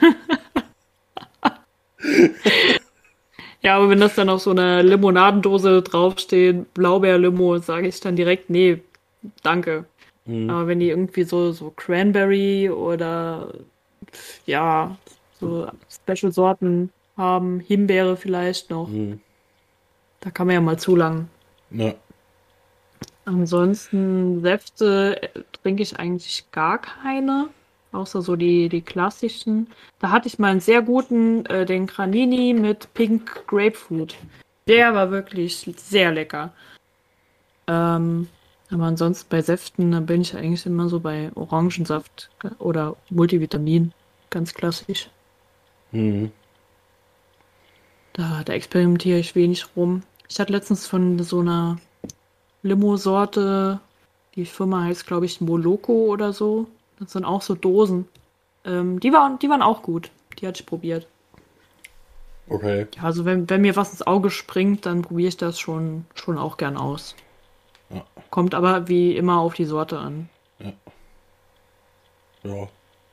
Ja, aber wenn das dann auf so einer Limonadendose draufsteht, Blaubeerlimo, sage ich dann direkt, nee, danke. Aber wenn die irgendwie so Cranberry oder ja, so Special-Sorten haben, Himbeere vielleicht noch, da kann man ja mal zulangen. Ja. Ansonsten Säfte trinke ich eigentlich gar keine, außer so die klassischen. Da hatte ich mal einen sehr guten, den Granini mit Pink Grapefruit. Der war wirklich sehr lecker. Aber ansonsten bei Säften, da bin ich eigentlich immer so bei Orangensaft oder Multivitamin. Ganz klassisch. Mhm. Da experimentiere ich wenig rum. Ich hatte letztens von so einer Limo-Sorte, die Firma heißt, glaube ich, Moloko oder so. Das sind auch so Dosen. Die waren auch gut. Die hatte ich probiert. Okay. Ja, also wenn mir was ins Auge springt, dann probiere ich das schon auch gern aus. Ja. Kommt aber wie immer auf die Sorte an. Ja.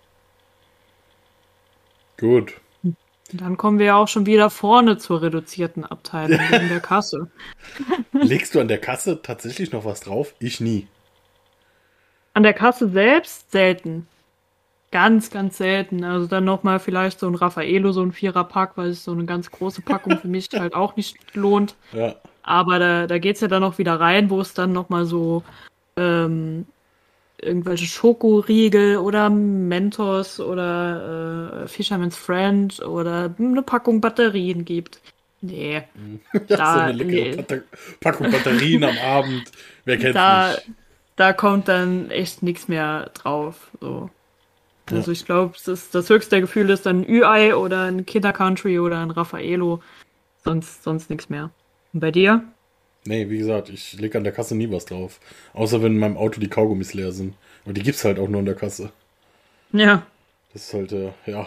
Gut. Dann kommen wir ja auch schon wieder vorne zur reduzierten Abteilung in der Kasse. Legst du an der Kasse tatsächlich noch was drauf? Ich nie. An der Kasse selbst selten. Ganz, ganz selten. Also dann nochmal vielleicht so ein Raffaello, so ein Vierer-Pack, weil es so eine ganz große Packung für mich halt auch nicht lohnt. Ja. Aber da geht's ja dann noch wieder rein, wo es dann nochmal so irgendwelche Schokoriegel oder Mentos oder Fisherman's Friend oder eine Packung Batterien gibt. Nee. So eine leckere Packung Batterien am Abend. Wer kennt's nicht? Da kommt dann echt nichts mehr drauf. So. Also ich glaube, das höchste Gefühl ist dann ein Ü-Ei oder ein Kinder Country oder ein Raffaello. Sonst nichts mehr. Und bei dir? Nee, wie gesagt, ich lege an der Kasse nie was drauf. Außer wenn in meinem Auto die Kaugummis leer sind. Und die gibt's halt auch nur in der Kasse. Ja. Das ist halt, ja.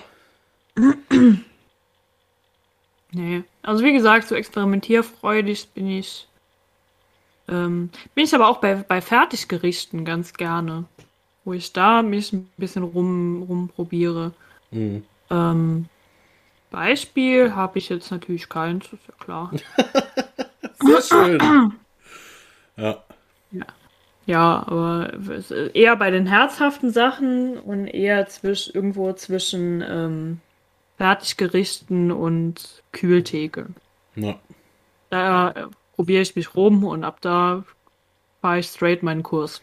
Nee. Also wie gesagt, so experimentierfreudig bin ich aber auch bei Fertiggerichten ganz gerne. Wo ich da mich ein bisschen rumprobiere. Mhm. Beispiel habe ich jetzt natürlich keins, ist ja klar. Sehr schön. Ja. Ja, aber eher bei den herzhaften Sachen und eher irgendwo zwischen Fertiggerichten und Kühltheke. Ja. Da probiere ich mich rum und ab da fahre ich straight meinen Kurs.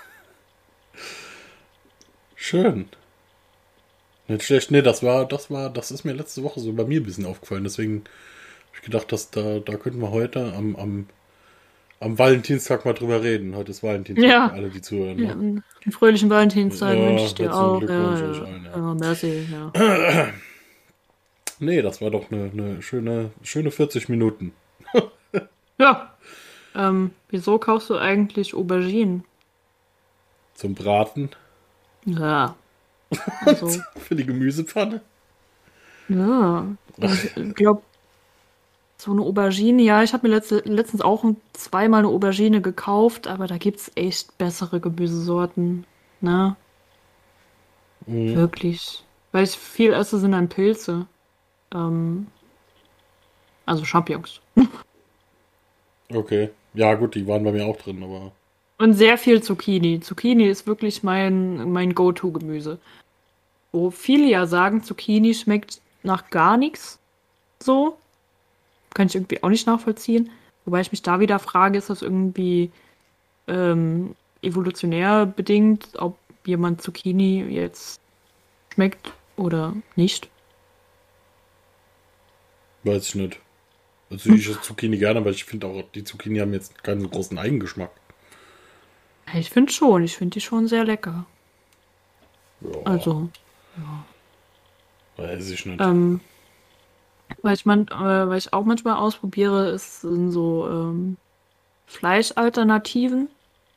Schön. Nicht schlecht. Nee, das ist mir letzte Woche so bei mir ein bisschen aufgefallen. Deswegen habe ich gedacht, dass da könnten wir heute am Valentinstag mal drüber reden. Heute ist Valentinstag Ja. für alle, die zuhören. Ja, Ne? einen fröhlichen Valentinstag Ja, wünsche ich dir herzlichen auch. Glückwunsch Ja, euch ja. allen, ja. Ja, merci, ja. Nee, das war doch eine schöne 40 Minuten. Ja. Wieso kaufst du eigentlich Auberginen? Zum Braten Ja. Also, für die Gemüsepfanne. ja. Ich glaube, so eine Aubergine, ja, ich habe mir letztens auch zweimal eine Aubergine gekauft, aber da gibt's echt bessere Gemüsesorten. Ne? Wirklich. Weil ich viel esse, sind dann Pilze. Also Champignons. Okay. Ja, gut, die waren bei mir auch drin, aber. Und sehr viel Zucchini. Zucchini ist wirklich mein Go-To-Gemüse. Wo viele ja sagen, Zucchini schmeckt nach gar nichts. So. Kann ich irgendwie auch nicht nachvollziehen. Wobei ich mich da wieder frage, ist das irgendwie evolutionär bedingt, ob jemand Zucchini jetzt schmeckt oder nicht? Weiß ich nicht. Also ich esse Zucchini gerne, aber ich finde auch, die Zucchini haben jetzt keinen großen Eigengeschmack. Ich finde schon. Ich finde die schon sehr lecker. Ja, Also, weiß ich nicht. weil ich auch manchmal ausprobiere, sind so Fleischalternativen.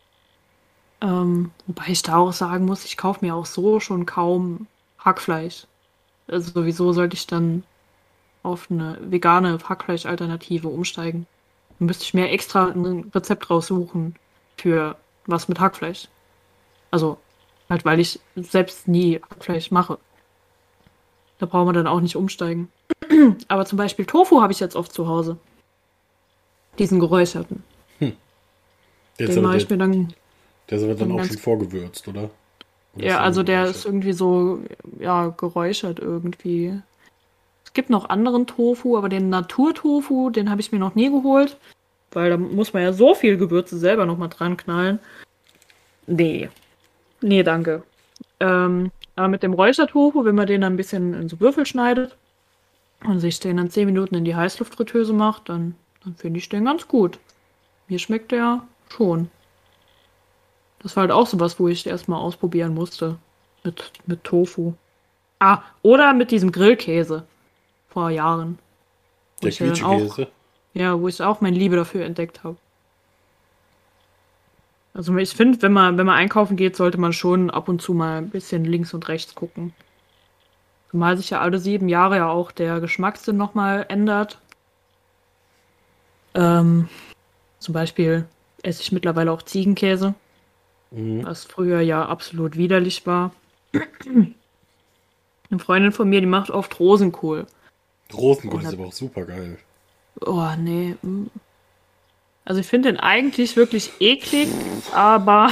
Wobei ich da auch sagen muss, ich kaufe mir auch so schon kaum Hackfleisch. Also sowieso sollte ich dann auf eine vegane Hackfleischalternative umsteigen. Dann müsste ich mir extra ein Rezept raussuchen für was mit Hackfleisch. Also halt, weil ich selbst nie Hackfleisch mache. Da brauchen wir dann auch nicht umsteigen. Aber zum Beispiel Tofu habe ich jetzt oft zu Hause. Diesen geräucherten. Den mache ich mir dann. Der ist aber dann auch ganz- schon vorgewürzt, oder? Oder Ja, ist also der geräuchert? ist irgendwie so, ja, geräuchert irgendwie. Es gibt noch anderen Tofu, aber den Naturtofu, den habe ich mir noch nie geholt. weil da muss man ja so viel Gewürze selber nochmal dran knallen. Nee. Nee, danke. Aber mit dem Räuchertofu, wenn man den dann ein bisschen in so Würfel schneidet und sich den dann 10 Minuten in die Heißluftfritteuse macht, dann finde ich den ganz gut. Mir schmeckt der schon. Das war halt auch sowas, wo ich erstmal ausprobieren musste. Mit Tofu. Ah, oder mit diesem Grillkäse. Vor Jahren. Wo Der ich ja dann auch, Quietschekäse. ja, wo ich auch meine Liebe dafür entdeckt habe. Also ich finde, wenn man einkaufen geht, sollte man schon ab und zu mal ein bisschen links und rechts gucken. Zumal sich ja alle 7 Jahre ja auch der Geschmackssinn nochmal ändert. Zum Beispiel esse ich mittlerweile auch Ziegenkäse, was früher ja absolut widerlich war. Eine Freundin von mir, die macht oft Rosenkohl. Rosenkohl ist aber auch super geil. Oh, nee. Also ich finde den eigentlich wirklich eklig, aber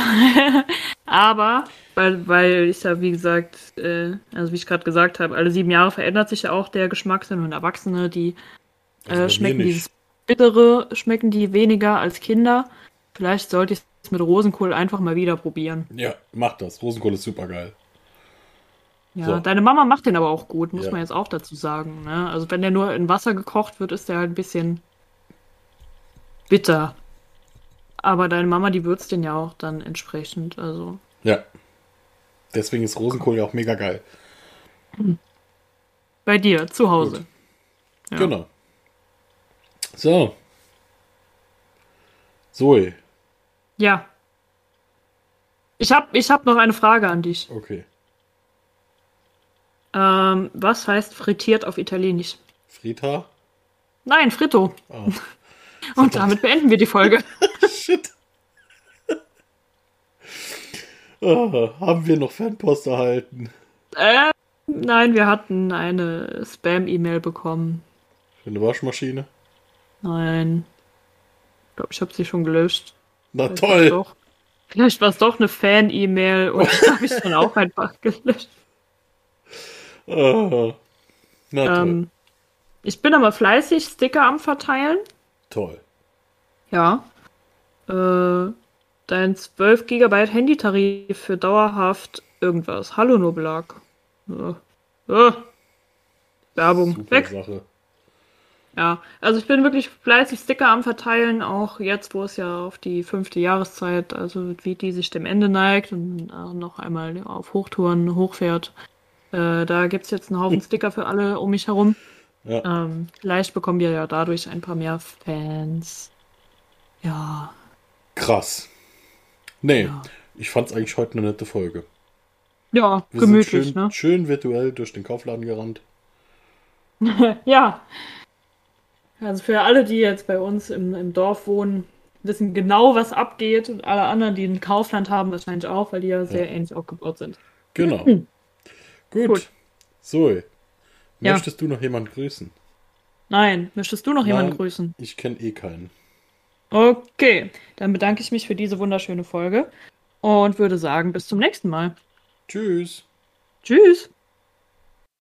weil ich ja, wie gesagt, also wie ich gerade gesagt habe, alle 7 Jahre verändert sich ja auch der Geschmackssinn und Erwachsene, die Also bei mir schmecken nicht. dieses Bittere, schmecken die weniger als Kinder. Vielleicht sollte ich es mit Rosenkohl einfach mal wieder probieren. Ja, mach das. Rosenkohl ist super geil. Ja, So. deine Mama macht den aber auch gut, muss Ja. man jetzt auch dazu sagen. Ne? Also wenn der nur in Wasser gekocht wird, ist der halt ein bisschen bitter. Aber deine Mama, die würzt den ja auch dann entsprechend. Also Ja. Deswegen ist Rosenkohl ja auch mega geil. bei dir, zu Hause. Gut. Ja. Genau. So. Zoe. Ja. Ich hab noch eine Frage an dich. Okay. Was heißt frittiert auf Italienisch? Frita. Nein, fritto. Ah. Und damit beenden wir die Folge. Shit. Haben wir noch Fanpost erhalten? Nein, wir hatten eine Spam-E-Mail bekommen. Für eine Waschmaschine? Nein. Ich glaube, ich habe sie schon gelöscht. Na toll. Doch. Vielleicht war es doch eine Fan-E-Mail und die habe ich dann auch einfach gelöscht. Ah. Na toll. Ich bin aber fleißig Sticker am Verteilen. Toll. Ja. Dein 12 GB Handytarif für dauerhaft irgendwas. Hallo Nobelak. Werbung. Super Weg. Sache. Ja, also ich bin wirklich fleißig Sticker am Verteilen, auch jetzt, wo es ja auf die 5. Jahreszeit, also wie die sich dem Ende neigt und noch einmal auf Hochtouren hochfährt. Da gibt es jetzt einen Haufen Sticker für alle um mich herum. Ja. Vielleicht bekommen wir ja dadurch ein paar mehr Fans. Ja. Krass. Nee, Ja. ich fand's eigentlich heute eine nette Folge. Ja, Wir gemütlich, sind schön, ne? schön virtuell durch den Kaufladen gerannt. Ja. Also für alle, die jetzt bei uns im Dorf wohnen, wissen genau, was abgeht. Und alle anderen, die ein Kaufland haben, wahrscheinlich auch, weil die ja sehr ähnlich aufgebaut sind. Genau. Gut. Gut. Zoe, Ja. möchtest du noch jemanden grüßen? Nein, möchtest du noch jemanden Nein. grüßen? Ich kenne eh keinen. Okay, dann bedanke ich mich für diese wunderschöne Folge und würde sagen, bis zum nächsten Mal. Tschüss. Tschüss.